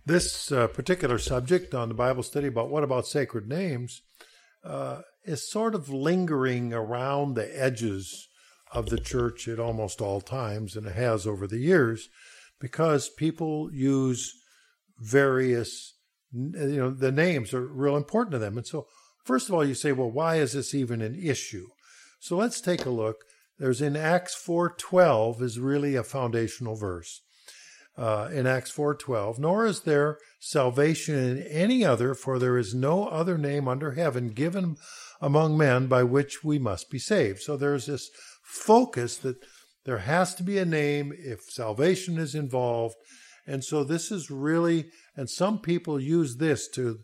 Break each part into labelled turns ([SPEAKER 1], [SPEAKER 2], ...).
[SPEAKER 1] This particular subject on the Bible study about what about sacred names is sort of lingering around the edges of the church at almost all times, and it has over the years, because people use various, the names are real important to them. And so, first of all, you say, well, why is this even an issue? So let's take a look. There's in Acts 4:12 is really a foundational verse. In Acts 4:12, nor is there salvation in any other, for there is no other name under heaven given among men by which we must be saved. So there's this focus that there has to be a name if salvation is involved. And so this is really, and some people use this to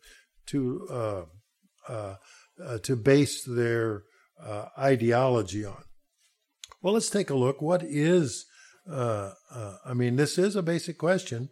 [SPEAKER 1] base their ideology on. Well, let's take a look. What is this is a basic question.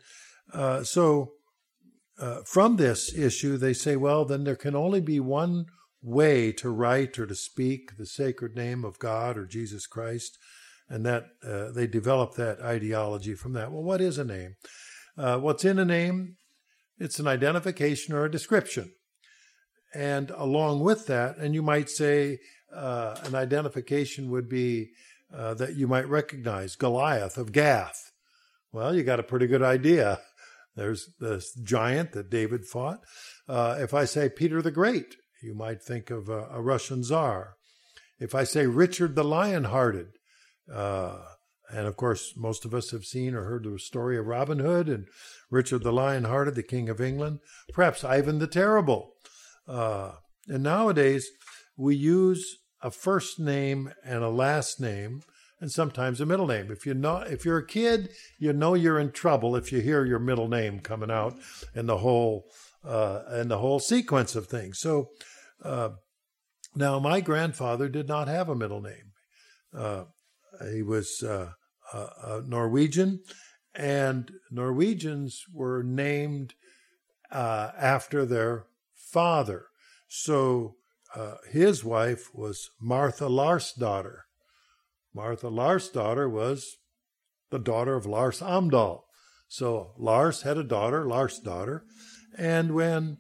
[SPEAKER 1] From this issue, they say, well, then there can only be one way to write or to speak the sacred name of God or Jesus Christ, and that they develop that ideology from that. Well, what is a name? What's in a name? It's an identification or a description. And along with that, and you might say an identification would be that you might recognize Goliath of Gath. Well, you got a pretty good idea. There's this giant that David fought. If I say Peter the Great, you might think of a Russian Tsar. If I say Richard the Lionhearted, and of course, most of us have seen or heard the story of Robin Hood and Richard the Lionhearted, the King of England, perhaps Ivan the Terrible. And nowadays, we use a first name and a last name, and sometimes a middle name. If you're a kid, you know you're in trouble if you hear your middle name coming out in the whole sequence of things. So now my grandfather did not have a middle name. He was Norwegian, and Norwegians were named after their father. So his wife was Martha Larsdottir. Martha Larsdottir was the daughter of Lars Amdahl. So Lars had a daughter, Larsdottir, and when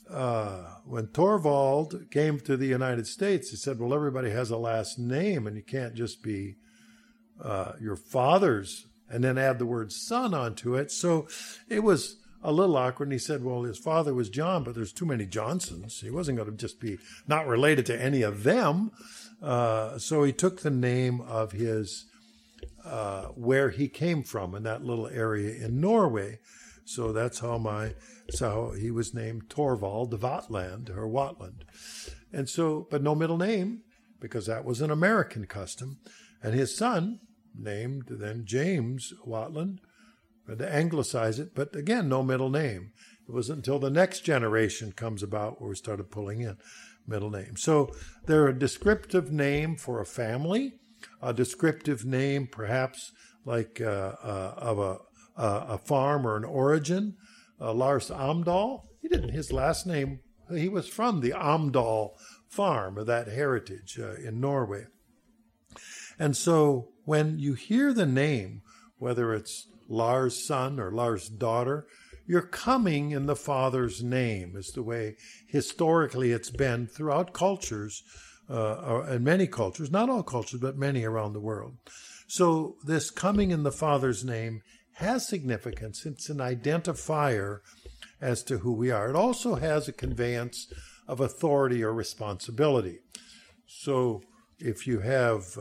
[SPEAKER 1] Torvald came to the United States, he said, well, everybody has a last name, and you can't just be your father's and then add the word son onto it. So it was a little awkward, and he said, well, his father was John, but there's too many Johnsons. He wasn't going to just be not related to any of them. So he took the name of his, where he came from in that little area in Norway. So that's how he was named Torvald Vatland or Watland. And so, but no middle name, because that was an American custom. And his son, named then James Watland, to anglicize it, but again, no middle name. It wasn't until the next generation comes about where we started pulling in middle names. So they're a descriptive name for a family, a descriptive name perhaps like of a farm or an origin. Lars Amdahl, his last name, he was from the Amdahl farm of that heritage in Norway. And so when you hear the name, whether it's Lars' son or Lars' daughter, you're coming in the father's name, is the way historically it's been throughout cultures, and many cultures, not all cultures, but many around the world. So this coming in the father's name has significance. It's an identifier as to who we are. It also has a conveyance of authority or responsibility. So if you have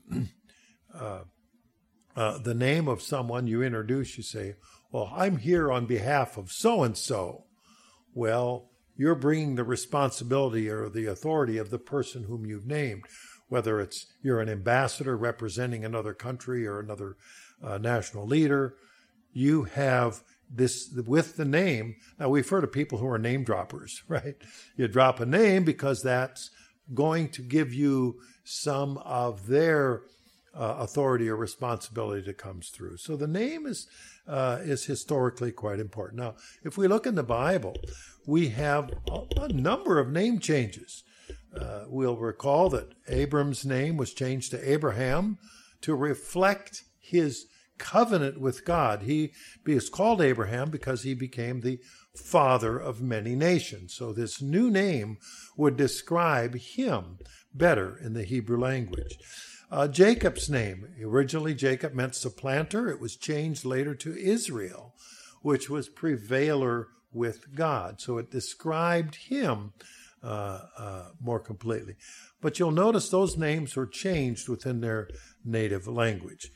[SPEAKER 1] the name of someone you introduce, you say, well, I'm here on behalf of so-and-so. Well, you're bringing the responsibility or the authority of the person whom you've named, whether it's you're an ambassador representing another country or another national leader. You have this with the name. Now, we've heard of people who are name droppers, right? You drop a name because that's going to give you some of their authority or responsibility that comes through. So the name is historically quite important. Now, if we look in the Bible, we have a number of name changes. We'll recall that Abram's name was changed to Abraham to reflect his covenant with God. He is called Abraham because he became the father of many nations. So this new name would describe him better in the Hebrew language. Jacob's name, originally Jacob meant supplanter. It was changed later to Israel, which was prevailer with God. So it described him more completely. But you'll notice those names were changed within their native language.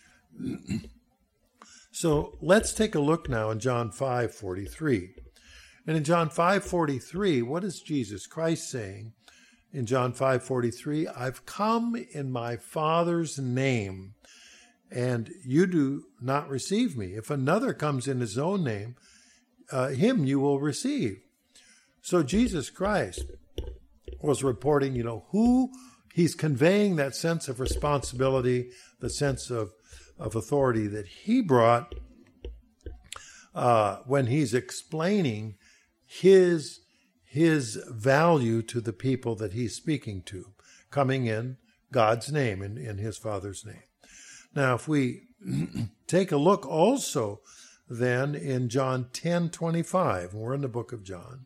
[SPEAKER 1] So let's take a look now in John 5:43. And in John 5:43, what is Jesus Christ saying? In John 5:43, I've come in my Father's name, and you do not receive me. If another comes in his own name, him you will receive. So Jesus Christ was reporting, who he's conveying that sense of responsibility, the sense of authority that he brought when he's explaining his value to the people that he's speaking to, coming in God's name, in his Father's name. Now, if we take a look also then in John 10:25, we're in the book of John,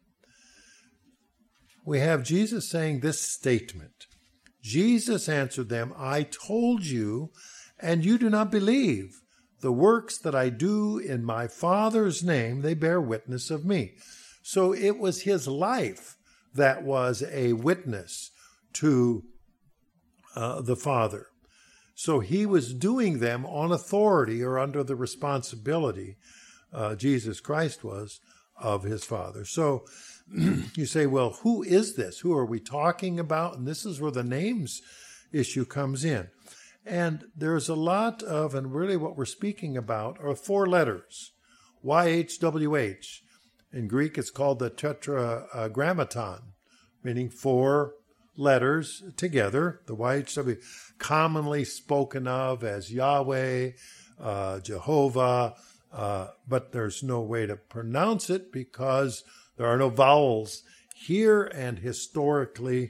[SPEAKER 1] we have Jesus saying this statement. Jesus answered them, I told you, and you do not believe. The works that I do in my Father's name, they bear witness of me. So it was his life that was a witness to the Father. So he was doing them on authority or under the responsibility, Jesus Christ was, of his Father. So you say, well, who is this? Who are we talking about? And this is where the names issue comes in. And there's a lot of, and really what we're speaking about are 4 letters, YHWH. In Greek, it's called the tetragrammaton, meaning 4 letters together, the YHWH, commonly spoken of as Yahweh, Jehovah, but there's no way to pronounce it because there are no vowels here, and historically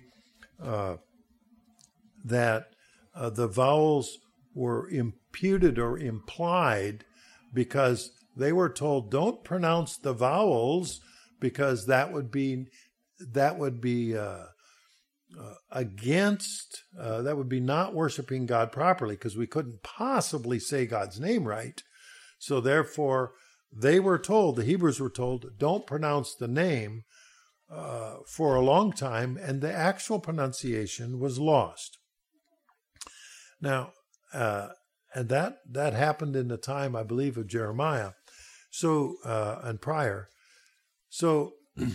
[SPEAKER 1] that the vowels were imputed or implied because they were told, don't pronounce the vowels because that would be against, that would be not worshiping God properly, because we couldn't possibly say God's name right. So therefore, they were told, the Hebrews were told, don't pronounce the name for a long time, and the actual pronunciation was lost. Now, and that happened in the time, I believe, of Jeremiah, so and prior. So,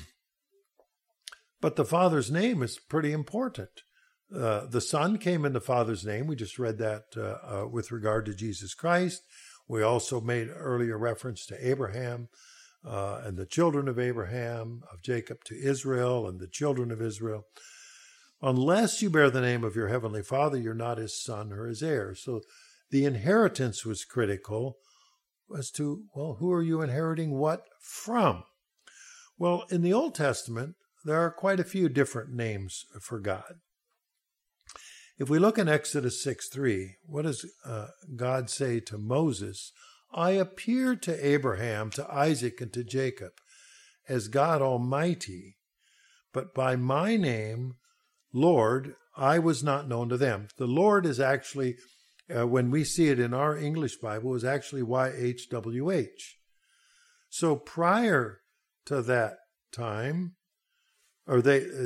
[SPEAKER 1] but the Father's name is pretty important. The Son came in the Father's name. We just read that with regard to Jesus Christ. We also made earlier reference to Abraham and the children of Abraham, of Jacob to Israel and the children of Israel. Unless you bear the name of your heavenly Father, you're not his son or his heir. So the inheritance was critical as to, well, who are you inheriting what from? Well, in the Old Testament, there are quite a few different names for God. If we look in Exodus 6:3, what does God say to Moses? I appeared to Abraham, to Isaac, and to Jacob as God Almighty, but by my name, Lord, I was not known to them. The Lord is actually, when we see it in our English Bible, is actually YHWH. So prior to that time, or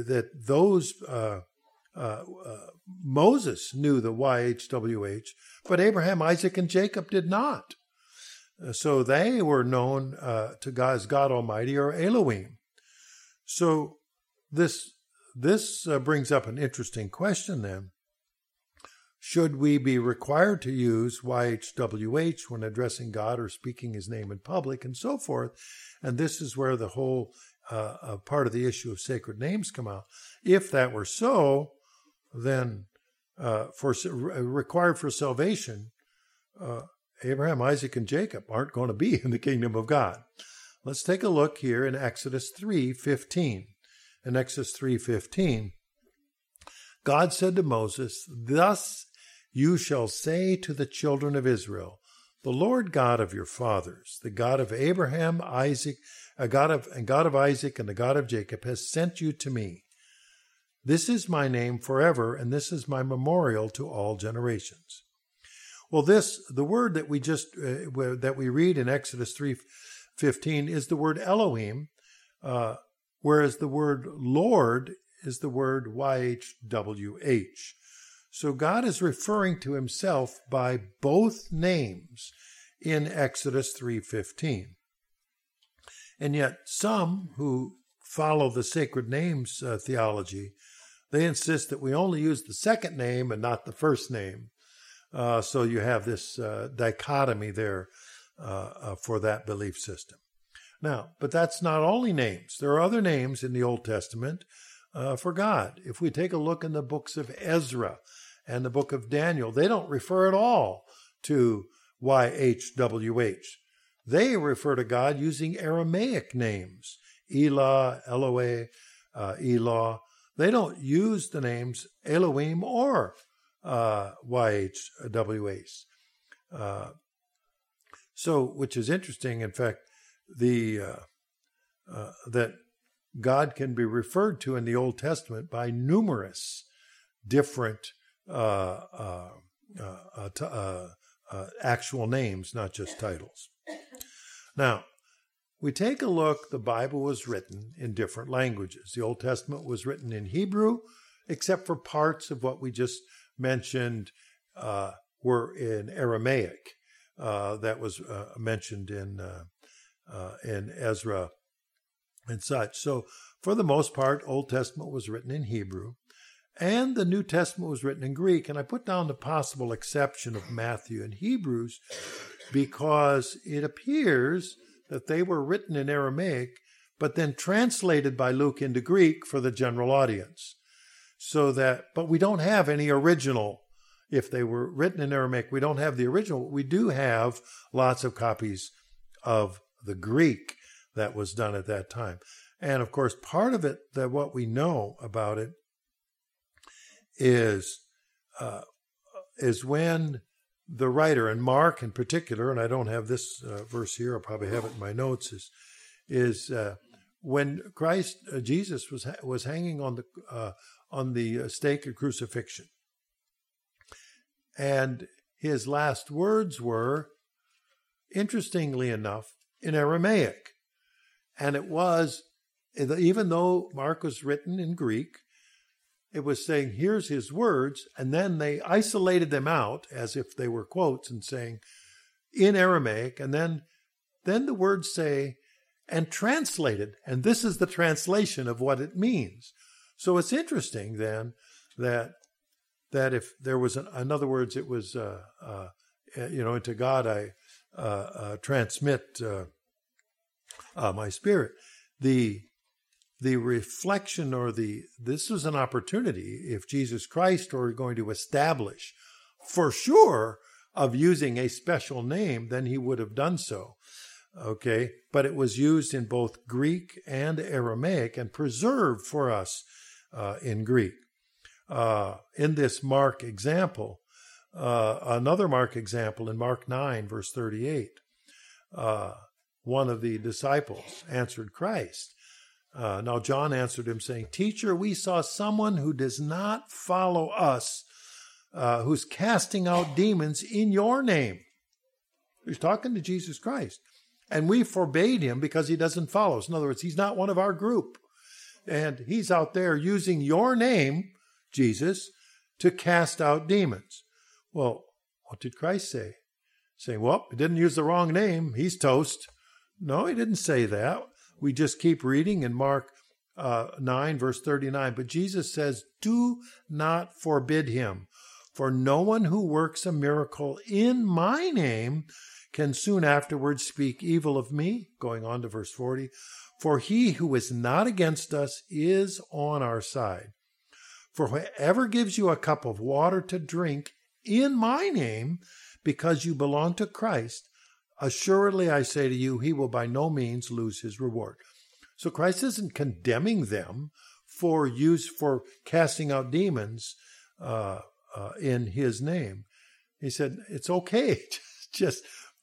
[SPEAKER 1] Moses knew the YHWH, but Abraham, Isaac, and Jacob did not. So they were known to God as God Almighty or Elohim. So this brings up an interesting question then. Should we be required to use YHWH when addressing God or speaking his name in public and so forth? And this is where the whole part of the issue of sacred names come out. If that were so, then required for salvation, Abraham, Isaac, and Jacob aren't going to be in the kingdom of God. Let's take a look here in Exodus 3:15. In Exodus 3:15, God said to Moses, thus you shall say to the children of Israel, the Lord God of your fathers, the God of Abraham, Isaac, God of Isaac, and the God of Jacob, has sent you to me. This is my name forever, and this is my memorial to all generations. Well, the word that we read in Exodus 3:15 is the word Elohim, whereas the word Lord is the word YHWH. So God is referring to himself by both names in Exodus 3:15. And yet some who follow the sacred names theology, they insist that we only use the second name and not the first name. So you have this dichotomy there for that belief system. Now, but that's not only names. There are other names in the Old Testament for God. If we take a look in the books of Ezra and the book of Daniel, they don't refer at all to YHWH. They refer to God using Aramaic names, Elah, Eloah, Elah. They don't use the names Elohim or YHWH. Which is interesting. In fact, that God can be referred to in the Old Testament by numerous different actual names, not just titles. Now, we take a look. The Bible was written in different languages. The Old Testament was written in Hebrew, except for parts of what we just mentioned were in Aramaic. That was mentioned in Ezra and such. So, for the most part, Old Testament was written in Hebrew, and the New Testament was written in Greek. And I put down the possible exception of Matthew and Hebrews because it appears that they were written in Aramaic, but then translated by Luke into Greek for the general audience. But we don't have any original. If they were written in Aramaic, we don't have the original. We do have lots of copies of the Greek that was done at that time. And of course, part of it, that what we know about it is when the writer, and Mark in particular, and I don't have this verse here, I'll probably have it in my notes, is when Jesus was hanging on the stake of crucifixion, and his last words were, interestingly enough, in Aramaic, and it was, even though Mark was written in Greek, it was saying, here's his words, and then they isolated them out as if they were quotes and saying, in Aramaic, and then the words say, and translated, and this is the translation of what it means. So it's interesting then that if there was, in other words, it was, into God I transmit my spirit. The reflection this was an opportunity, if Jesus Christ were going to establish for sure of using a special name, then he would have done so. Okay, but it was used in both Greek and Aramaic and preserved for us in Greek. In this Mark example, another Mark example in Mark 9, verse 38, one of the disciples answered Christ. Now John answered him saying, Teacher, we saw someone who does not follow us, who's casting out demons in your name. He's talking to Jesus Christ. And we forbade him because he doesn't follow us. In other words, he's not one of our group. And he's out there using your name, Jesus, to cast out demons. Well, what did Christ say? Saying, well, he didn't use the wrong name. He's toast. No, he didn't say that. We just keep reading in Mark 9, verse 39. But Jesus says, do not forbid him, for no one who works a miracle in my name can soon afterwards speak evil of me. Going on to verse 40. For he who is not against us is on our side. For whoever gives you a cup of water to drink in my name, because you belong to Christ, assuredly I say to you, he will by no means lose his reward. So Christ isn't condemning them for casting out demons in his name. He said, it's okay. Just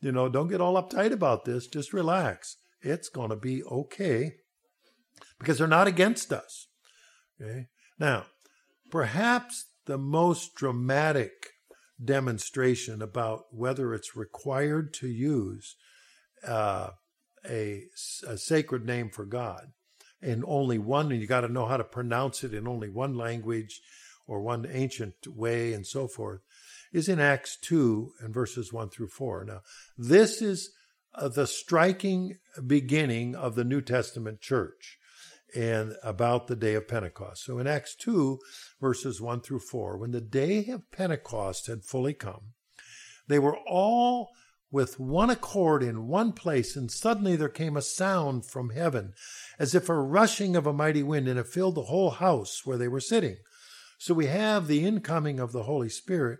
[SPEAKER 1] don't get all uptight about this. Just relax. It's going to be okay because they're not against us. Okay. Now, perhaps the most dramatic demonstration about whether it's required to use a sacred name for God in only one, and you got to know how to pronounce it in only one language or one ancient way and so forth, is in Acts 2 and verses 1 through 4. Now, this is the striking beginning of the New Testament church and about the day of Pentecost. So in Acts 2, verses 1 through 4, when the day of Pentecost had fully come, they were all with one accord in one place, and suddenly there came a sound from heaven, as if a rushing of a mighty wind, and it filled the whole house where they were sitting. So we have the incoming of the Holy Spirit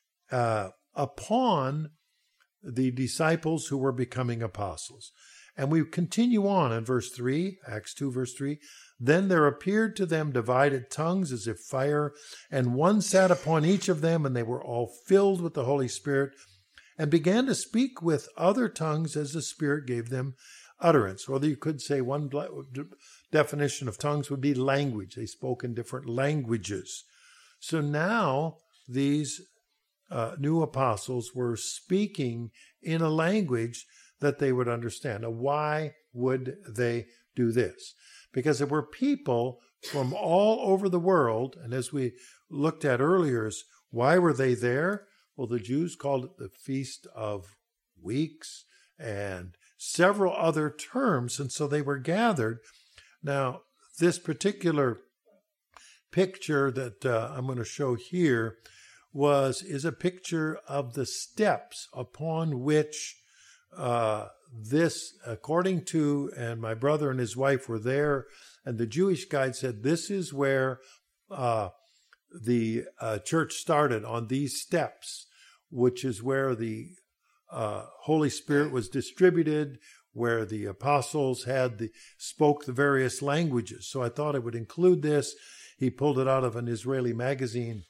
[SPEAKER 1] upon the disciples who were becoming apostles. And we continue on in verse 3, Acts 2, verse 3. Then there appeared to them divided tongues as if fire, and one sat upon each of them, and they were all filled with the Holy Spirit, and began to speak with other tongues as the Spirit gave them utterance. Or you could say one definition of tongues would be language. They spoke in different languages. So now these new apostles were speaking in a language that they would understand. Now, why would they do this? Because there were people from all over the world, and as we looked at earlier, why were they there? Well, the Jews called it the Feast of Weeks and several other terms, and so they were gathered. Now, this particular picture that I'm going to show here is a picture of the steps upon which this, according to, and my brother and his wife were there, and the Jewish guide said this is where the church started, on these steps, which is where the Holy Spirit was distributed, where the apostles spoke the various languages. So I thought I would include this. He pulled it out of an Israeli magazine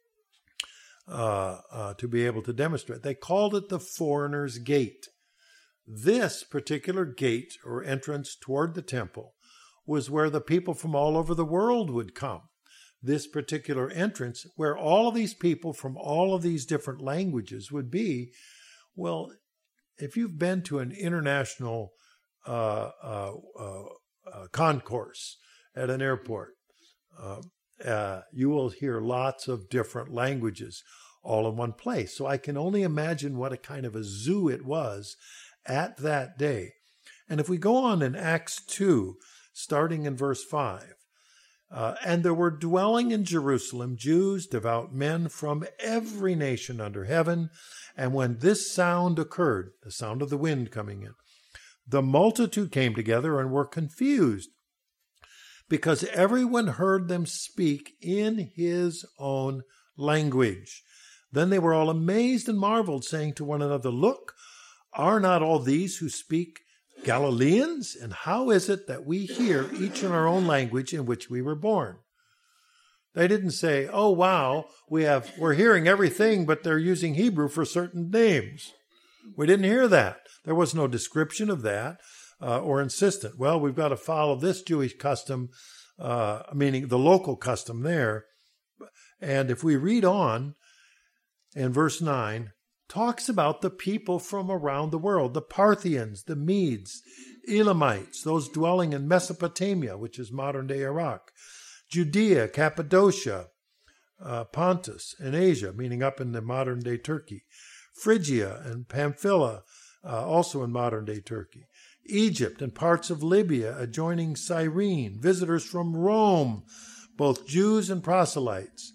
[SPEAKER 1] to be able to demonstrate. They called it the Foreigner's Gate. This particular gate or entrance toward the temple was where the people from all over the world would come. This particular entrance, where all of these people from all of these different languages would be. Well, if you've been to an international concourse at an airport, you will hear lots of different languages all in one place. So I can only imagine what a kind of a zoo it was at that day. And if we go on in Acts 2, starting in verse 5, and there were dwelling in Jerusalem Jews, devout men from every nation under heaven. And when this sound occurred, the sound of the wind coming in, the multitude came together and were confused, because everyone heard them speak in his own language. Then they were all amazed and marveled, saying to one another, "Look, are not all these who speak Galileans? And how is it that we hear each in our own language in which we were born?" They didn't say, "Oh, wow, we're hearing everything, but they're using Hebrew for certain names." We didn't hear that. There was no description of that or insistent. Well, we've got to follow this Jewish custom, meaning the local custom there. And if we read on in verse 9, talks about the people from around the world, the Parthians, the Medes, Elamites, those dwelling in Mesopotamia, which is modern-day Iraq, Judea, Cappadocia, Pontus, and Asia, meaning up in the modern-day Turkey, Phrygia and Pamphylia, also in modern-day Turkey, Egypt and parts of Libya adjoining Cyrene, visitors from Rome, both Jews and proselytes,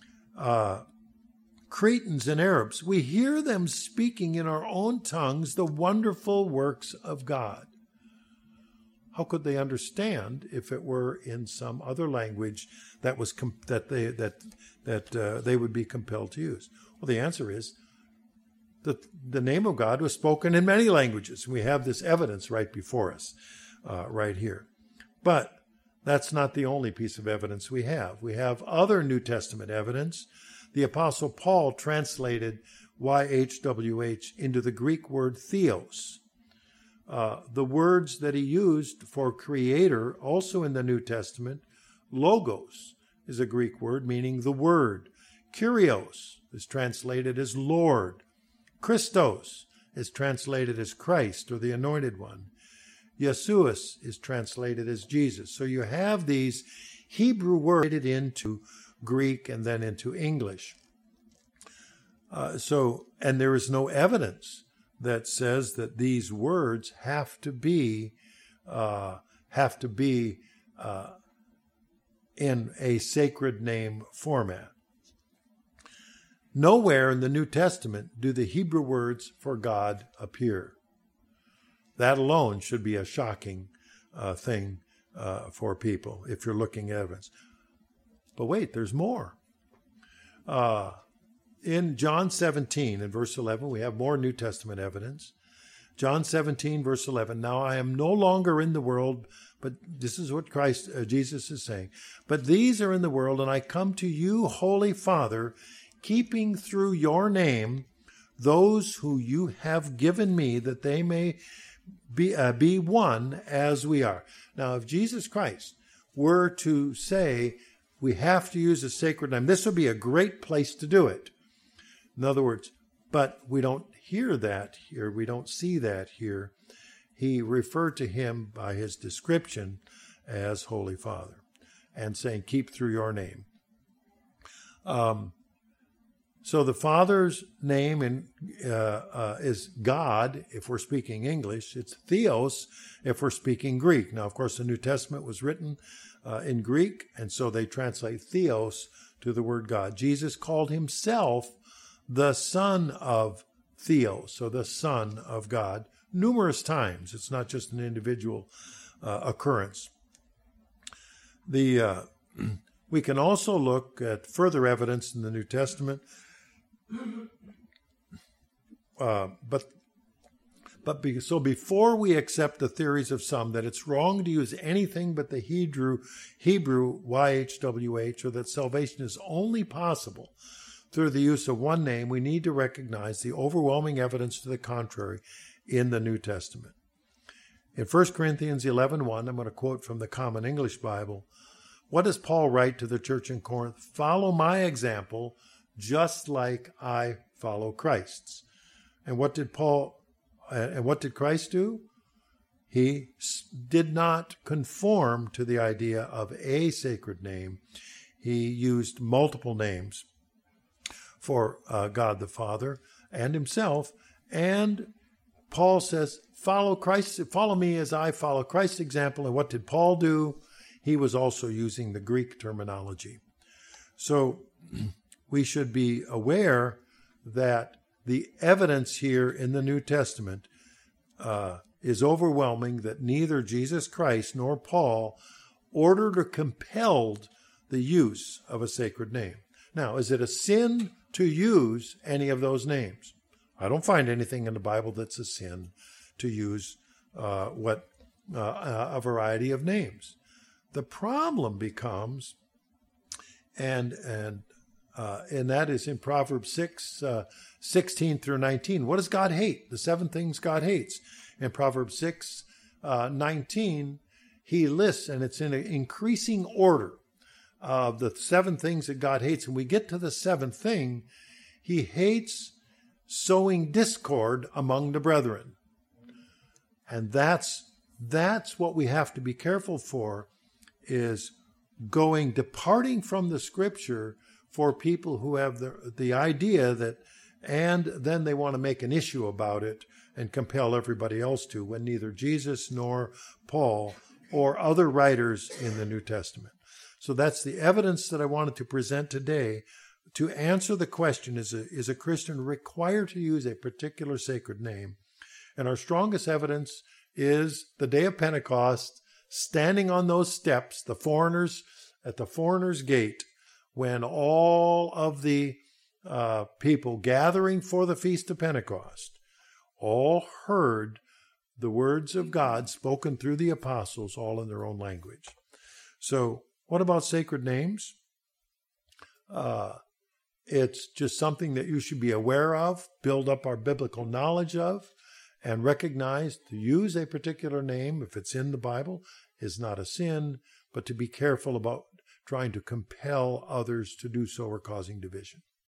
[SPEAKER 1] Cretans and Arabs. We hear them speaking in our own tongues the wonderful works of God. How could they understand if it were in some other language that was they would be compelled to use? Well, the answer is that the name of God was spoken in many languages. We have this evidence right before us, right here. But that's not the only piece of evidence we have. We have other New Testament evidence. The Apostle Paul translated YHWH, into the Greek word theos. The words that he used for creator, also in the New Testament, logos is a Greek word meaning the word. Kyrios is translated as Lord. Christos is translated as Christ or the Anointed One. Yesuus is translated as Jesus. So you have these Hebrew words into Greek and then into English. And there is no evidence that says that these words have to be in a sacred name format. Nowhere in the New Testament do the Hebrew words for God appear. That alone should be a shocking thing for people if you're looking at evidence. But wait, there's more. In John 17 and verse 11, we have more New Testament evidence. John 17, verse 11, now I am no longer in the world, but this is what Jesus is saying. But these are in the world, and I come to you, Holy Father, keeping through your name those who you have given me, that they may be one as we are. Now, if Jesus Christ were to say, we have to use a sacred name, this would be a great place to do it. In other words, but we don't hear that here. We don't see that here. He referred to him by his description as Holy Father and saying, keep through your name. So the Father's name is God, if we're speaking English. It's Theos, if we're speaking Greek. Now, of course, the New Testament was written in Greek, and so they translate Theos to the word God. Jesus called himself the Son of Theos, so the Son of God, numerous times. It's not just an individual occurrence. We can also look at further evidence in the New Testament. So before we accept the theories of some that it's wrong to use anything but the Hebrew YHWH, or that salvation is only possible through the use of one name, we need to recognize the overwhelming evidence to the contrary in the New Testament. In 1 Corinthians 11:1, I'm going to quote from the Common English Bible. What does Paul write to the church in Corinth? Follow my example, just like I follow Christ's. And what did Christ do? He did not conform to the idea of a sacred name. He used multiple names for God the Father and himself. And Paul says, follow me as I follow Christ's example. And what did Paul do? He was also using the Greek terminology. So we should be aware that the evidence here in the New Testament is overwhelming, that neither Jesus Christ nor Paul ordered or compelled the use of a sacred name. Now, is it a sin to use any of those names? I don't find anything in the Bible that's a sin to use a variety of names. The problem becomes, and that is in Proverbs 6, 16 through 19. What does God hate? The 7 things God hates. In Proverbs 6, 19, he lists, and it's in an increasing order of the 7 things that God hates. And we get to the 7th thing. He hates sowing discord among the brethren. And that's what we have to be careful for, is departing from the Scripture for people who have the idea that, and then they want to make an issue about it and compel everybody else to, when neither Jesus nor Paul or other writers in the New Testament. So that's the evidence that I wanted to present today to answer the question, is a Christian required to use a particular sacred name? And our strongest evidence is the day of Pentecost, standing on those steps, at the foreigners' gate, when all of the people gathering for the Feast of Pentecost all heard the words of God spoken through the apostles, all in their own language. So what about sacred names? It's just something that you should be aware of, build up our biblical knowledge of, and recognize to use a particular name, if it's in the Bible, is not a sin, but to be careful about trying to compel others to do so or causing division.